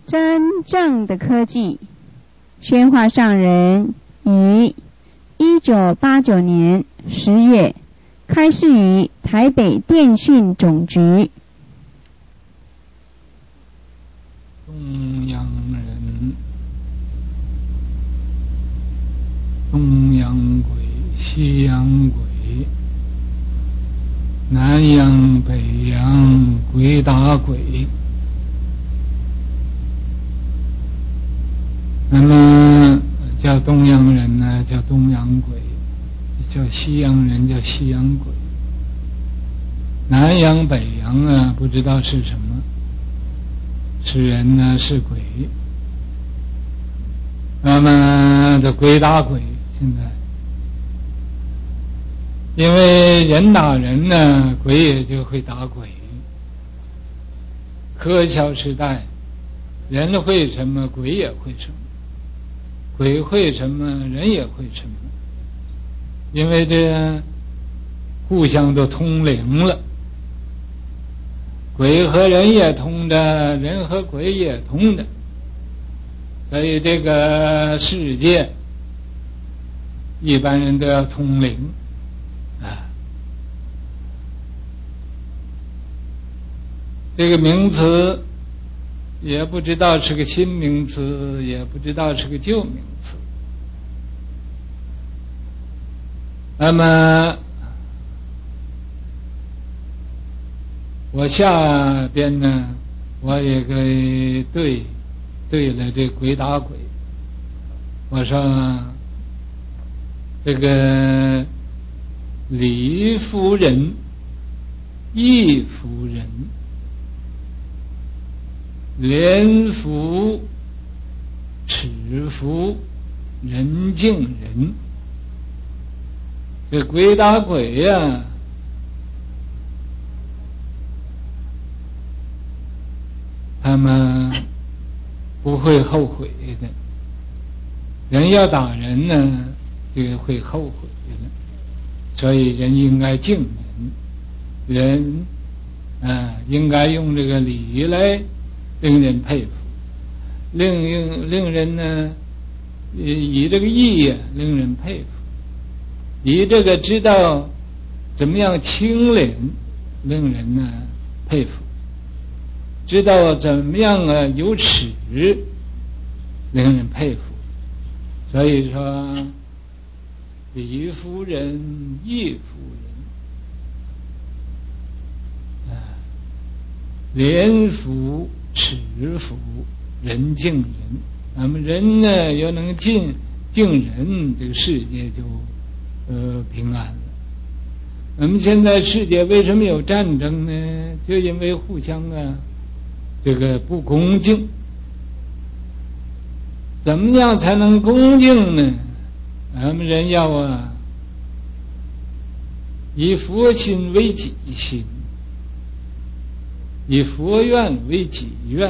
真正的科技。宣化上人于1989年10月开示于台北电讯总局。 东洋人，东洋鬼，西洋鬼，南洋北洋，鬼打鬼。那么叫东洋人呢，叫东洋鬼；叫西洋人，叫西洋鬼。南洋北洋啊，不知道是什么，是人呢，是鬼。那么这鬼打鬼，现在因为人打人呢，鬼也就会打鬼。科学时代，人会什么，鬼也会什么。鬼会什么，人也会什么，因为这互相都通灵了，鬼和人也通的，人和鬼也通的，所以这个世界一般人都要通灵啊。这个名词也不知道是个新名词，也不知道是个旧名词。那么我下边呢，我也给对了这鬼打鬼。我说这个李夫人、易夫人、廉福、耻福、人敬人，这鬼打鬼呀，他们不会后悔的。人要打人呢，就会后悔的，所以人应该敬人，应该用这个礼来令人佩服，令人呢以这个义呀令人佩服，以这个知道怎么样清廉令人呢佩服，知道怎么样有耻令人佩服。所以说李夫人、易夫人，廉福、耻福、人敬人。那么人呢要能敬人，这个世界就平安了。那么现在世界为什么有战争呢？就因为互相这个不恭敬。怎么样才能恭敬呢？咱们人要以佛心为己心，以佛愿为己愿。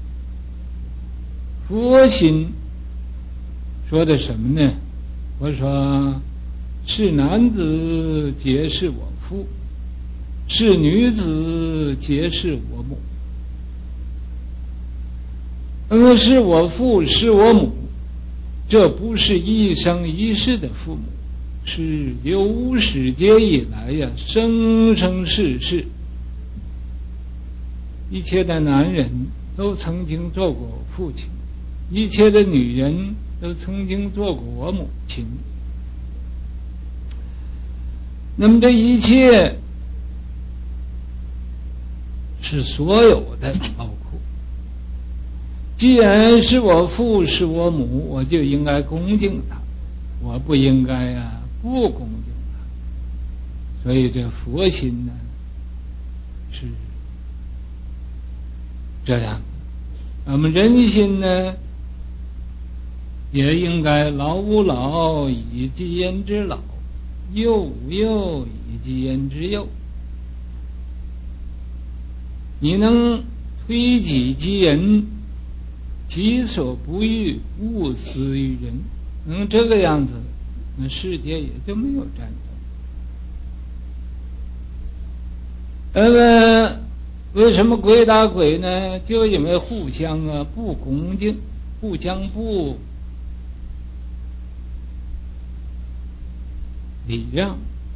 佛心说的什么呢？我说是男子皆是我父，是女子皆是我母。那么是我父是我母，这不是一生一世的父母，是有史界以来呀，生生世世一切的男人都曾经做过父亲，一切的女人都曾经做过我母亲。那么这一切是所有的，包括既然是我父是我母，我就应该恭敬他，我不应该不恭敬他。所以这佛心呢是这样。我们人心呢也应该老吾老以及人之老，幼吾幼以及人之幼。你能推己及人，己所不欲，勿施于人，能这个样子，那世界也就没有战争。那么为什么鬼打鬼呢？就因为互相不恭敬，互相不礼让。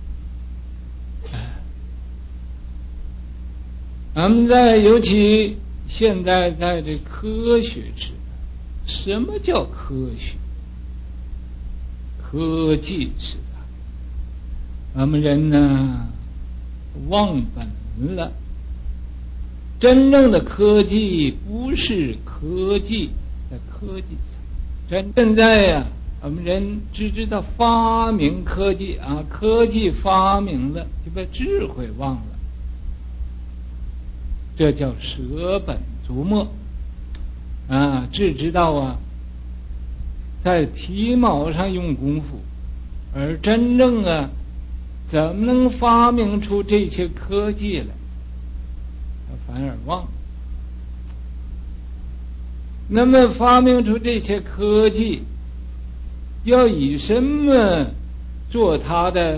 咱们尤其现在在这科学时代，什么叫科学？科技时代，咱们人呢忘本了。真正的科技不是科技在科技上，真在我们人只知道发明科技科技发明了就把智慧忘了，这叫舍本逐末只知道在皮毛上用功夫，而真正怎么能发明出这些科技来，他反而忘了。那么发明出这些科技，要以什么做它的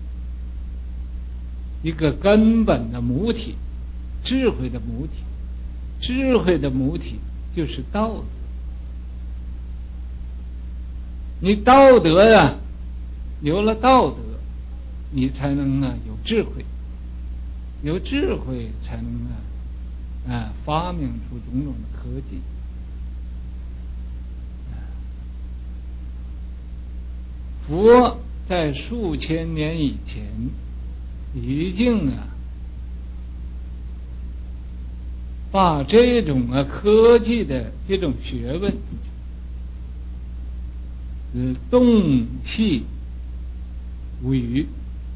一个根本的母体？智慧的母体，智慧的母体就是道德。你道德有了道德，你才能有智慧，有智慧才能发明出种种的科技。佛在数千年以前已经把这种科技的这种学问洞悉无余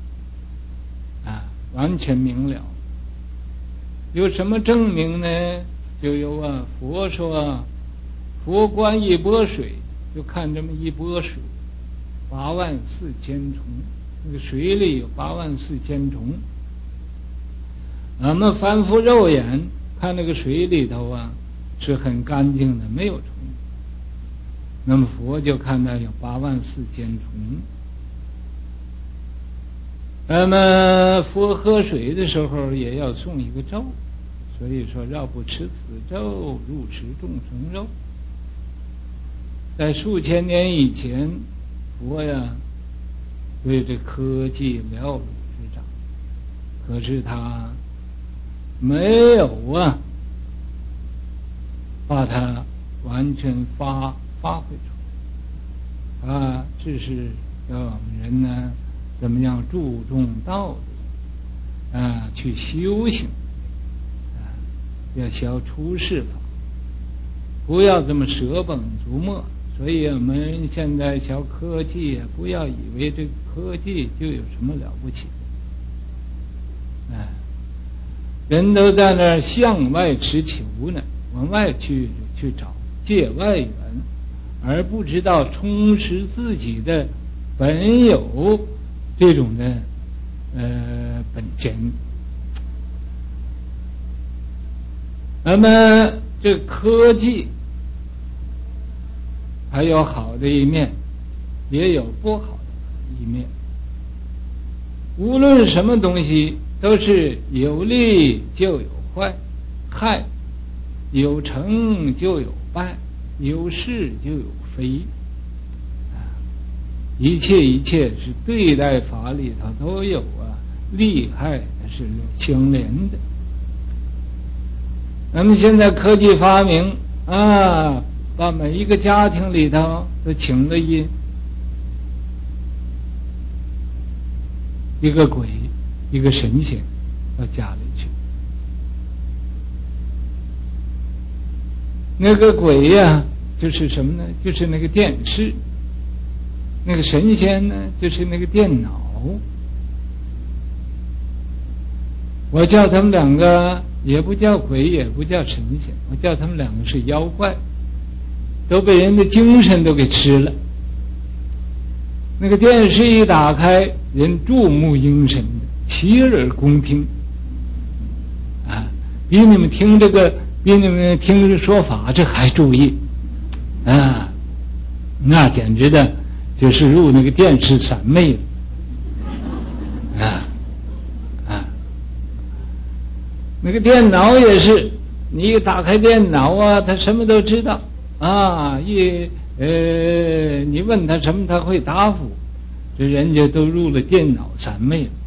完全明了。有什么证明呢？就有佛说佛观一钵水，就看这么一钵水，84000虫，那个水里有84000虫。俺们凡夫肉眼看那个水里头是很干净的，没有虫子。那么佛就看到有84000虫。那么佛喝水的时候也要诵一个咒，所以说绕不持此咒，入持众生肉。在数千年以前，佛对这科技了如指掌，可是他没有把它完全发挥出来。只是要我们人呢怎么样注重道德去修行要学出世法，不要这么舍本逐末。所以我们现在学科技不要以为这个科技就有什么了不起的人都在那儿向外持求呢，往外去找借外援，而不知道充实自己的本有这种的本钱。那么这科技还有好的一面，也有不好的一面。无论什么东西都是有利就有害，有成就有败，有是就有非。一切是对待法里头都有利害是相连的。那么现在科技发明把每一个家庭里头都请了一个鬼，一个神仙到家里去。那个鬼就是什么呢？就是那个电视。那个神仙呢，就是那个电脑。我叫他们两个也不叫鬼，也不叫神仙，我叫他们两个是妖怪，都被人的精神都给吃了。那个电视一打开，人注目凝神的，洗耳恭听比你们听这说法这还注意那简直的就是入那个电视三昧了那个电脑也是，你一打开电脑啊，他什么都知道啊，你问他什么他会答复，这人家都入了电脑三昧了。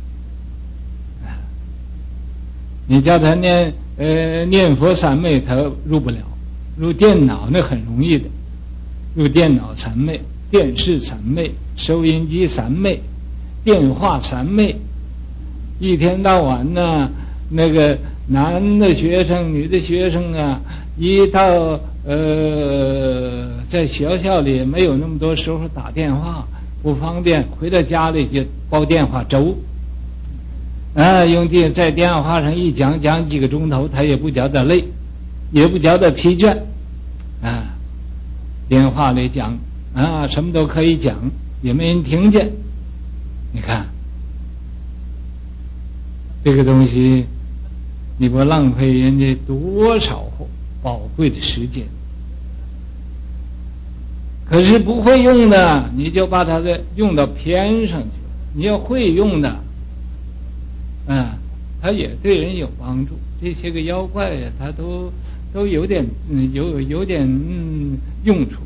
你叫他念佛三昧，他入不了，入电脑那很容易的，入电脑三昧，电视三昧，收音机三昧，电话三昧，一天到晚呢，那个男的学生女的学生啊，一到在学校里没有那么多时候打电话不方便，回到家里就煲电话粥用在电话上一讲几个钟头，他也不觉得累，也不觉得疲倦电话里讲什么都可以讲，也没人听见。你看这个东西，你不浪费人家多少宝贵的时间？可是不会用的，你就把它用到偏上去了。你要会用的它也对人有帮助。这些个妖怪呀，它都有点有点用处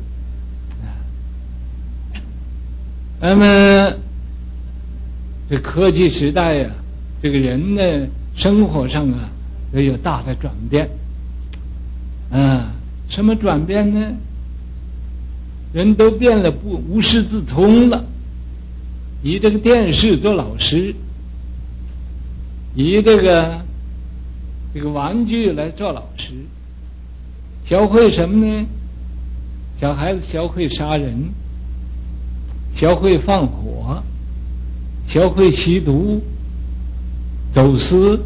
那么这科技时代呀，这个人的生活上都有大的转变什么转变呢？人都变了，无师自通了，以这个电视做老师，以这个玩具来做老师，教会什么呢？小孩子教会杀人，教会放火，教会吸毒、走私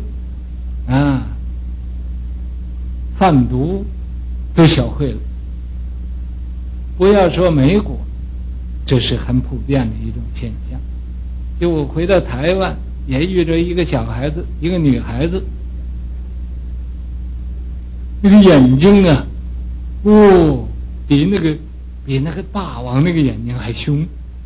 贩毒，都教会了。不要说美国，这是很普遍的一种现象。就我回到台湾，也遇着一个小孩子，一个女孩子，那个眼睛比那个霸王那个眼睛还凶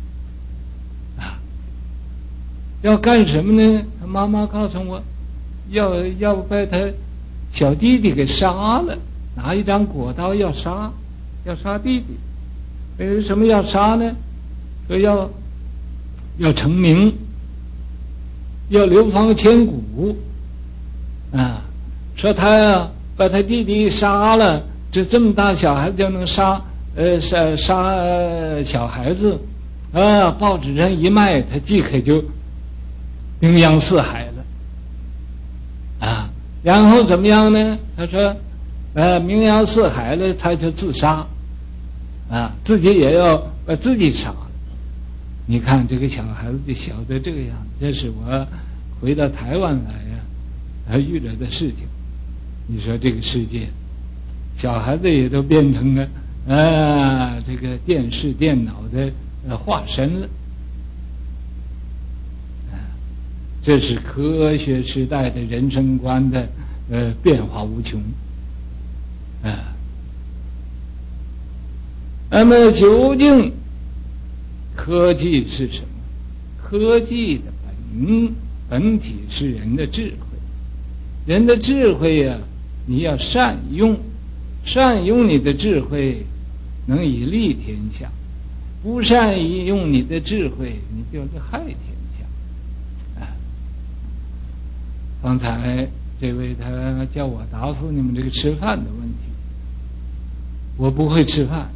要干什么呢？他妈妈告诉我，要把他小弟弟给杀了，拿一张果刀要杀弟弟。为什么要杀呢？说要成名，要流芳千古说他把他弟弟杀了，这么大小孩子就能杀小孩子报纸上一卖，他即刻就名扬四海了然后怎么样呢？他说名扬四海了，他就自杀自己也要把自己杀了。你看这个小孩子就小得这个样子，这是我回到台湾来遇到的事情。你说这个世界，小孩子也都变成了这个电视电脑的化身了这是科学时代的人生观的变化无穷那么究竟科技是什么？科技的本体是人的智慧。人的智慧呀，你要善用你的智慧，能以利天下；不善用你的智慧，你就是害天下刚才这位他叫我答复你们这个吃饭的问题，我不会吃饭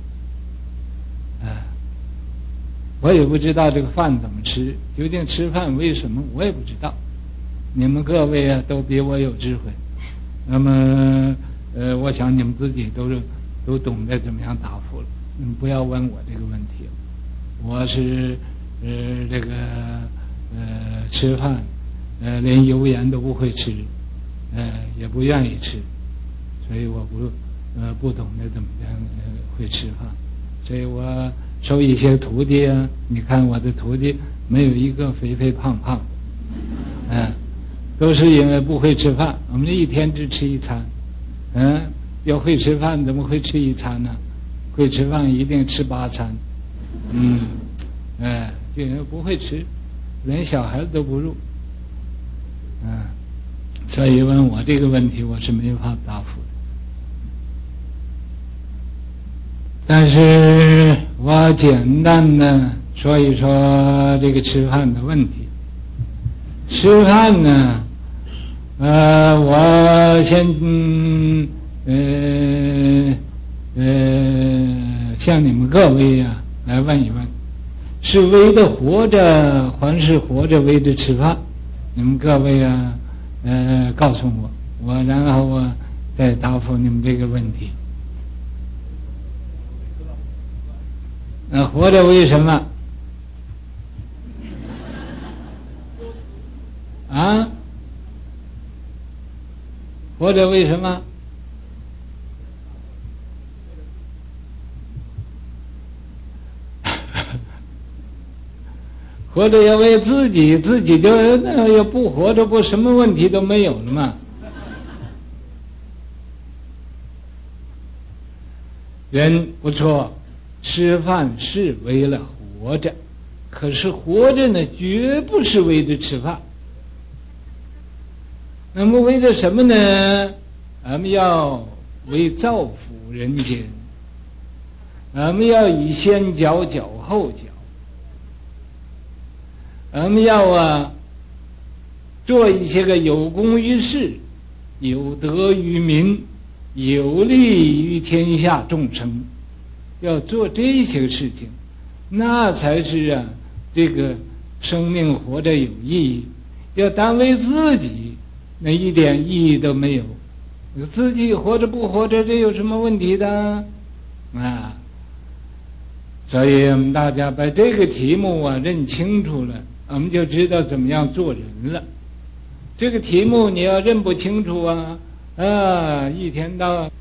我也不知道这个饭怎么吃，究竟吃饭为什么我也不知道。你们各位都比我有智慧，那么我想你们自己都懂得怎么样答复了，你们不要问我这个问题了。我是这个吃饭连油盐都不会吃也不愿意吃，所以我不懂得怎么样会吃饭。所以我收一些徒弟你看我的徒弟没有一个肥肥胖胖都是因为不会吃饭。我们一天只吃一餐要会吃饭怎么会吃一餐呢？会吃饭一定吃8餐就因为不会吃，连小孩子都不入所以问我这个问题，我是没法答复的。但是我简单的说一说这个吃饭的问题。吃饭呢，我先向你们各位呀来问一问，是为着活着还是活着为着吃饭？你们各位啊告诉我，然后我再答复你们这个问题。活着为什么？啊？活着为什么？活着要为自己，自己就要不活着，不什么问题都没有了嘛。人不错，吃饭是为了活着，可是活着呢，绝不是为着吃饭。那么为着什么呢？俺们要为造福人间，俺们要以先教教后教，俺们要做一些个有功于世、有德于民、有利于天下众生，要做这些事情，那才是这个生命活着有意义。要单为自己，那一点意义都没有。自己活着不活着，这有什么问题的啊？所以我们大家把这个题目认清楚了，我们就知道怎么样做人了。这个题目你要认不清楚一天到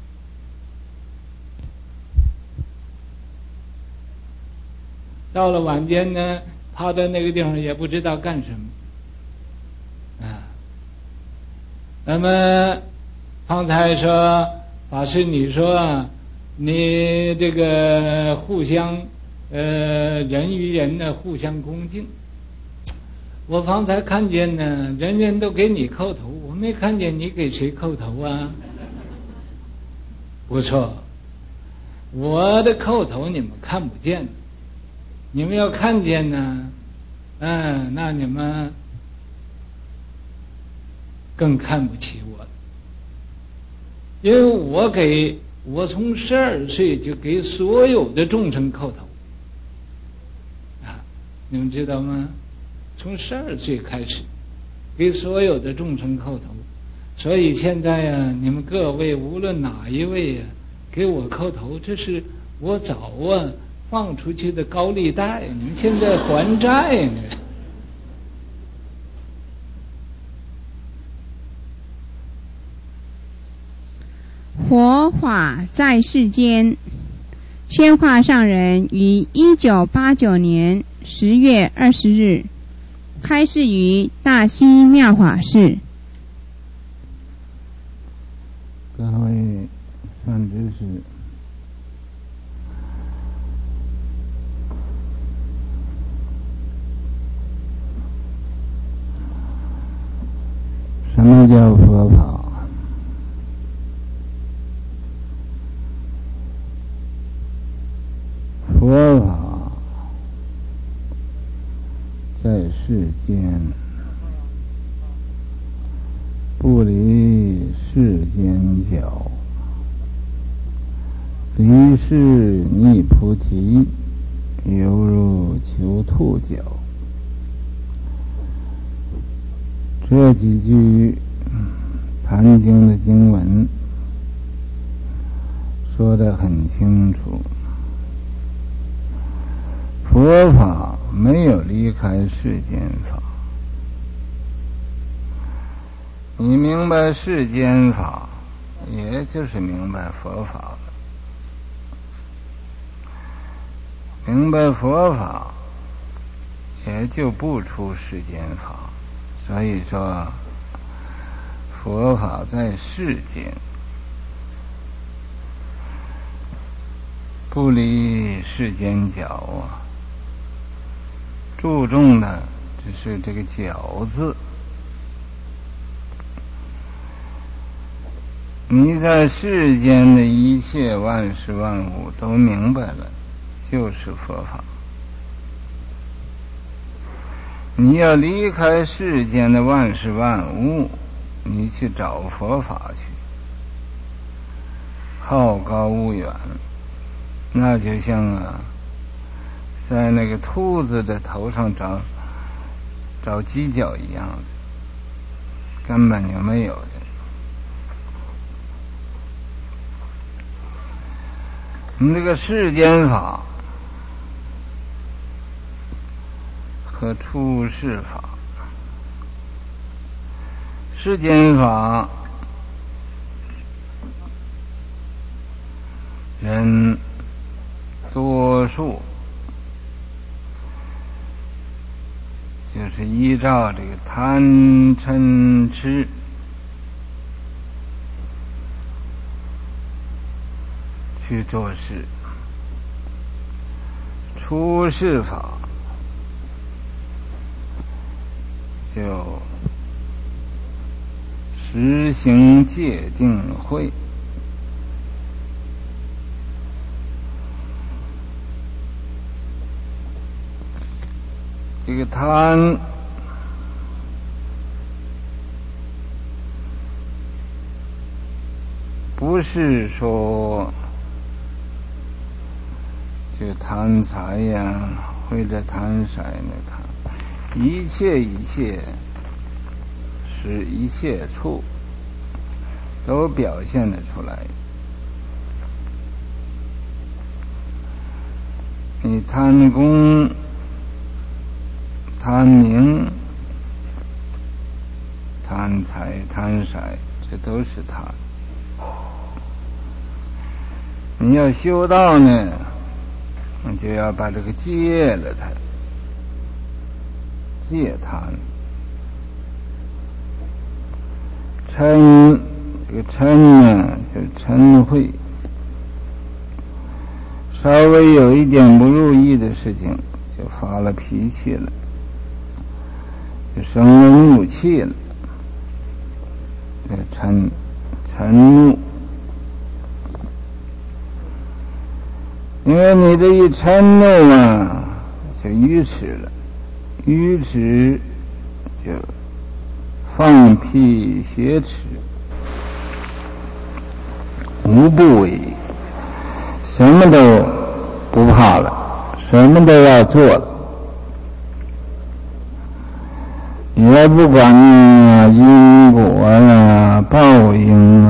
了晚间呢，趴在那个地方也不知道干什么那么方才说法师，你说你这个互相人与人呢互相恭敬，我方才看见呢，人人都给你叩头，我没看见你给谁叩头啊？不错，我的叩头你们看不见，你们要看见呢，那你们更看不起我了。因为我从12岁就给所有的众生叩头你们知道吗？从12岁开始给所有的众生叩头，所以现在你们各位无论哪一位给我叩头，这是我早放出去的高利贷，你们现在还债呢。 佛法在世间，宣化上人于1989年10月20日开示于大溪妙法寺。 各位善知识，什么叫佛法？佛法在世间，不离世间教，离世逆菩提，犹如求兔角。这几句坛经的经文说得很清楚，佛法没有离开世间法。你明白世间法，也就是明白佛法了。明白佛法，也就不出世间法。所以说，佛法在世间，不离世间教注重的只是这个教字。 你在世间的一切万事万物都明白了，就是佛法。你要离开世间的万事万物，你去找佛法去，好高骛远，那就像在那个兔子的头上找犄角一样的，根本就没有的。我们这个世间法和出世法，世间法人多数就是依照这个贪嗔痴去做事，出世法就实行戒定慧。这个贪不是说就贪财呀，或者贪色的贪，一切是一切处都表现得出来。你贪功、贪名、贪财、贪色，这都是贪。你要修道呢，你就要把这个戒了它，戒贪。嗔，这个嗔呢，就是嗔恚，稍微有一点不如意的事情，就发了脾气了，就生了怒气了，这嗔怒。因为你这一嗔怒就愚痴了，愚痴就放屁挟持，无不为，什么都不怕了，什么都要做了，也不管因果报应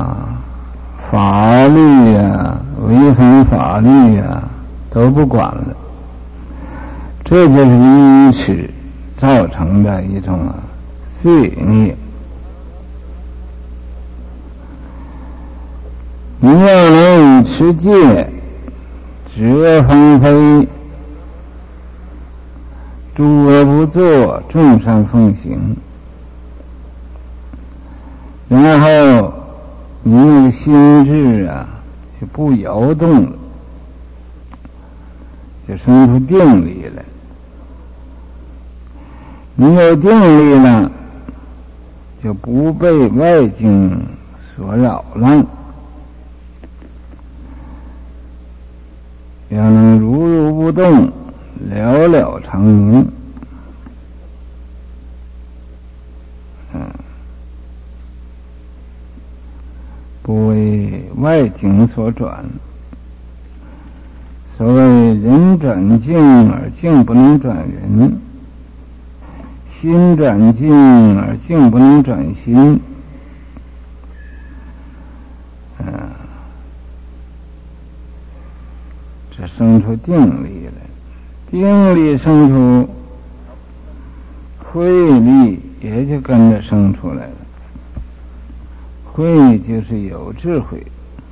法律违反法律都不管了。这就是愚痴造成的一种罪孽。你要能持戒，止恶防非，诸恶不作，众善奉行，然后你那个心智就不摇动了，就生出定力来。你有定力了，就不被外境所扰乱，要能如如不动，了了常宁。不为外境所转。所谓人转境而境不能转人，心转境而境不能转心。这生出定力来，定力生出慧力，也就跟着生出来了。慧就是有智慧，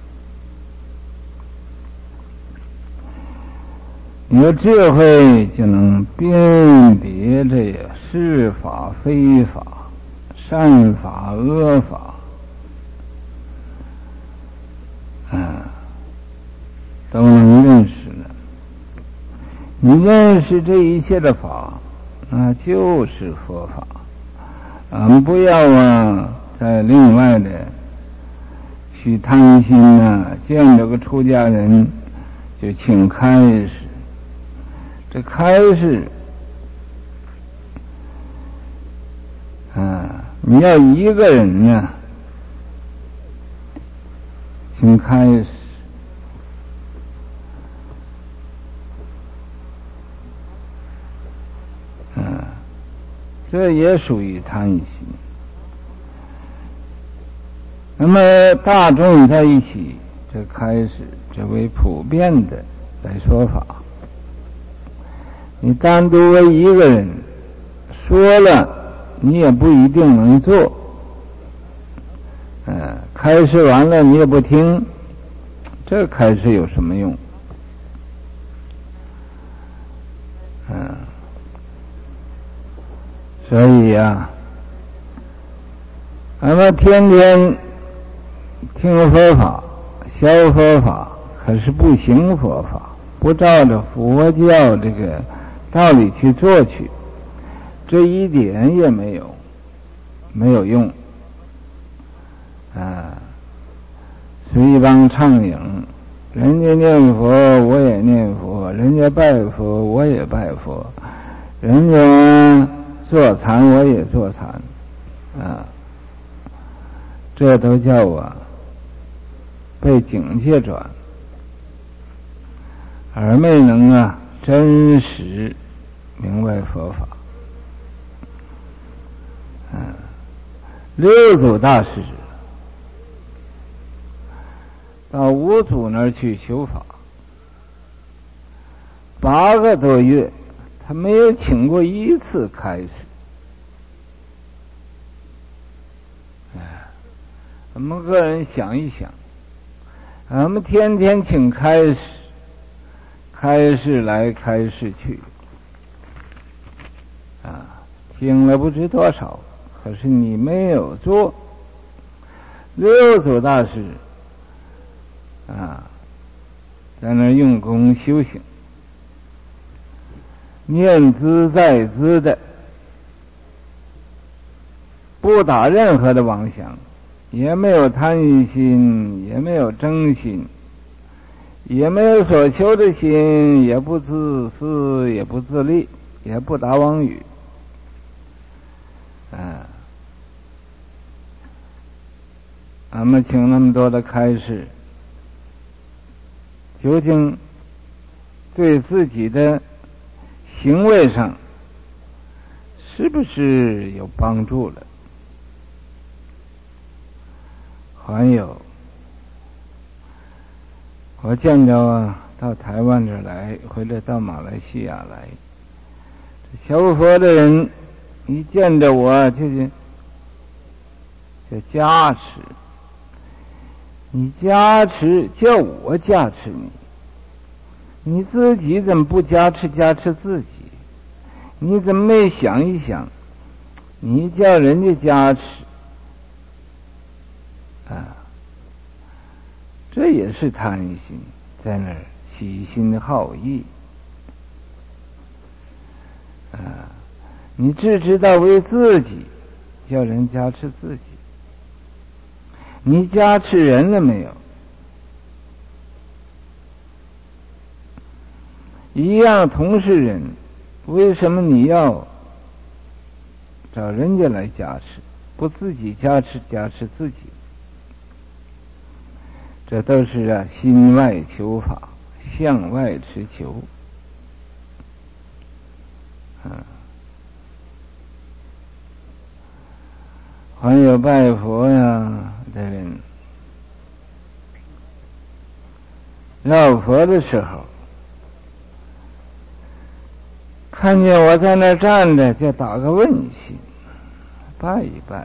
有智慧就能辨别这是法非法，善法恶法，都能认识了。你认识这一切的法，那就是佛法。不要在另外的许贪心啊，见着个出家人就请开示。这开示你要一个人呢请开示，这也属于贪心。那么大众在一起，这开始这为普遍的来说法。你单独为一个人说了，你也不一定能做。开示完了你也不听，这开示有什么用？所以咱们天天听佛法、学佛法，可是不行佛法，不照着佛教这个道理去做去，这一点也没有用。随帮唱影，人家念佛我也念佛，人家拜佛我也拜佛，人家坐禅我也坐禅，这都叫被境界转，而没能真实明白佛法。六祖大师到五祖那儿去修法，8个多月，他没有请过一次开示。我们个人想一想，我们天天请开示，开示来开示去，听了不知多少，可是你没有做。六祖大师在那用功修行，念兹在兹的，不打任何的妄想，也没有贪心，也没有争心，也没有所求的心，也不自私，也不自利，也不打妄语。俺们请那么多的开示，究竟对自己的行为上是不是有帮助了？还有，我见着到台湾这儿来，或者到马来西亚来，学佛的人一见着我就加持，你加持叫我加持你，你自己怎么不加持自己？你怎么没想一想，你叫人家加持这也是贪心，在那儿起心好意你只知道为自己，叫人加持自己，你加持人了没有？一样同是人，为什么你要找人家来加持，不自己加持自己？这都是心外求法，向外持求。还有拜佛的人，绕佛的时候，看见我在那站着，就打个问心，拜一拜。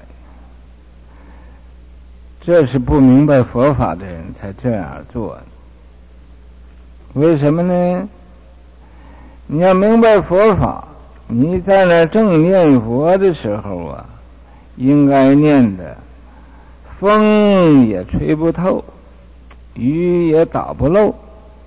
这是不明白佛法的人才这样做。为什么呢？你要明白佛法，你在那正念佛的时候应该念的风也吹不透，雨也打不漏，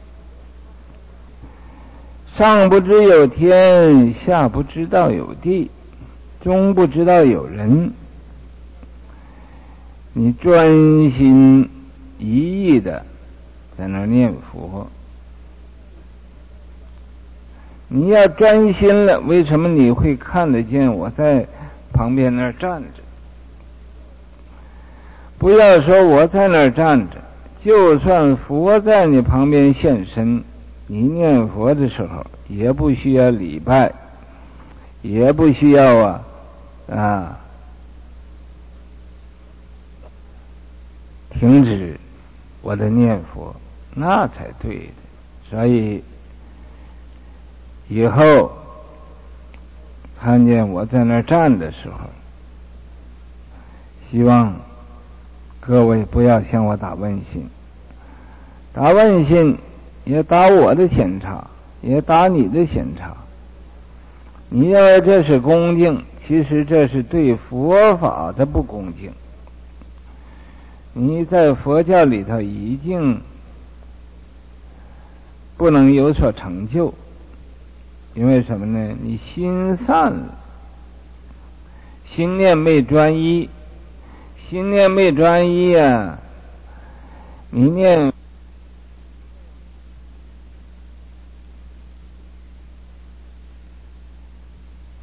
上不知有天，下不知道有地，中不知道有人。你专心一意的在那儿念佛。你要专心了，为什么你会看得见我在旁边那儿站着？不要说我在那儿站着，就算佛在你旁边现身，你念佛的时候也不需要礼拜，也不需要停止我的念佛，那才对的。所以以后看见我在那儿站的时候，希望各位不要向我打问心，打问心也打我的闲岔，也打你的闲岔。你认为这是恭敬，其实这是对佛法的不恭敬。你在佛教里头已经不能有所成就，因为什么呢？你心散了，心念没专一，心念没专一啊，你念